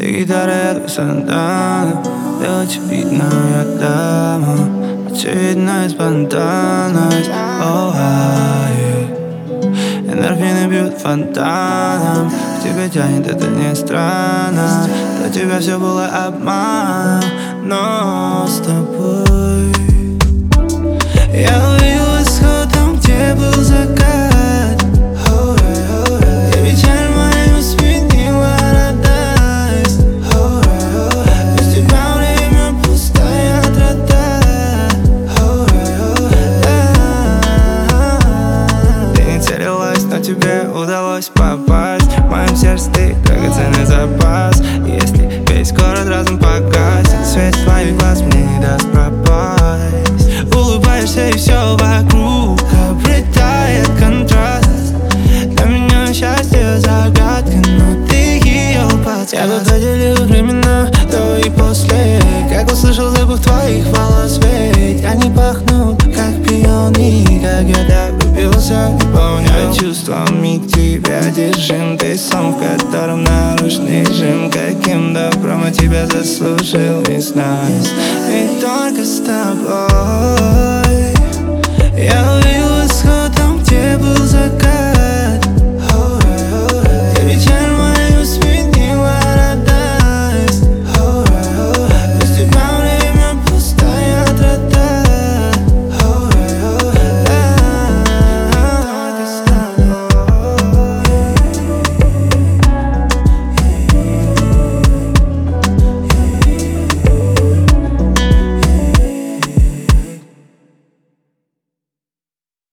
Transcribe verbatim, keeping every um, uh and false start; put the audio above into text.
Ты гитара, я твой Сантана. Ты очевидная дама, очевидная спонтанность. Oh, yeah. Эндорфины бьют фонтаном. К тебе тянет, это не странно. До тебя все было обманом, но с тобой я увидел исход там, где был закат. Oh, yeah, oh, yeah. И печаль мою сменила радость. Oh, yeah, oh, yeah. Без тебя время пустая трата. Oh, yeah, oh, yeah. Ты не целилась, но тебе удалось попасть. В моем сердце ты драгоценный запас. Если весь город разом погасит, свет твоих глаз мне не даст пропасть. Улыбаешься и все вокруг обретает контраст. Для меня счастье загадка, но ты ее подсказка. Я тут отделил времена до и после. Как услышал запах твоих волос, ведь они пахнут как пионы. Как я так влюбился, не помню. Чувствами к тебе одержим. Ты сон, в котором нарушен режим. Каким добром я тебя заслужил, не знаю.